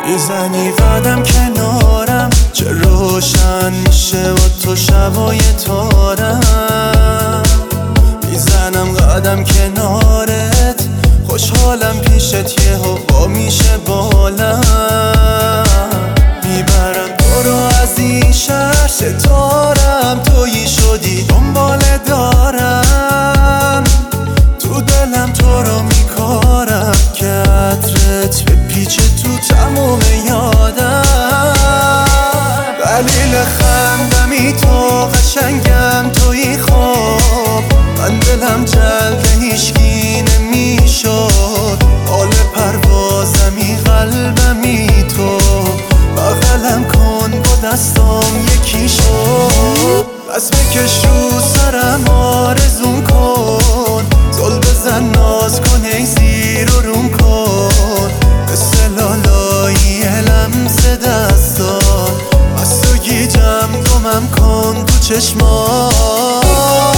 میزنی قدم کنارم، چه روشن میشه با تو شبای تارم. میزنم قدم کنارت، خوشحالم پیشت، یه هوا میشه بالم. میبرم تو رو از این شهر، ستارم تویی شدی دنبال دارم. تو دلم تو رو میکارم که عطرت بپیچه تو تموم یادم. دلیل خندمی تو، قشنگم توی خواب. من دلم جلد هیچکی نمیشد، حال پروازمی قلبمی تو. بغلم کن با دستام یکی شد، بس بکش رو سرم آرزون کن. زل بزن ناز کن ای زیر و روم کن، مثل لالایی لمس دستان. از تو گیجم گمم کن تو چشمات.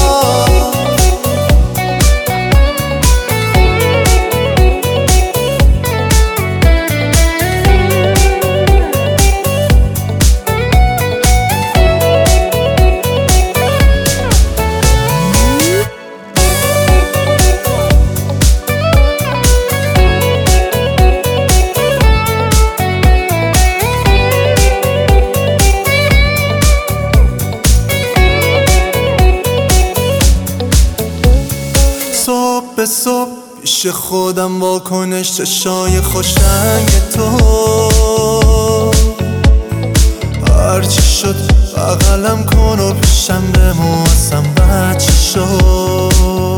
صبح به صبح پیش خودم واکنش چشای خوشرنگ تو. هرچی شد بغلم کن و پیشم بمون، اصلا بچه شد.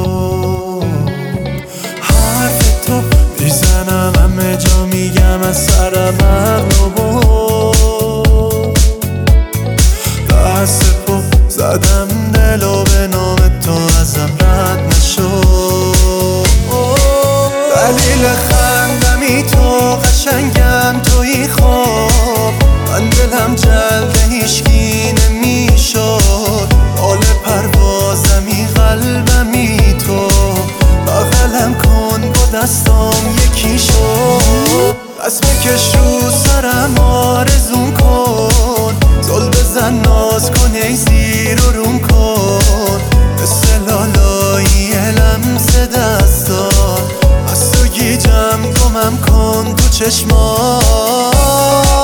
حرف تو میزنم همه جا، میگم از سرم عقل بود. دست پا زدم دل و به نام تو ازم رد نشد. دلیل خندمی تو، قشنگم توی خواب. من دلم جلد هیچکی نمیشد، حال پروازمی قلبمی تو. بغلم کن با دستام یکی شد، بس بکش رو سرم آرزون کن. زل بزن ناز کن ای زیر و روم کن، مثل لالایی لمس دستان. از تو گیجم گمم کن تو چشمات.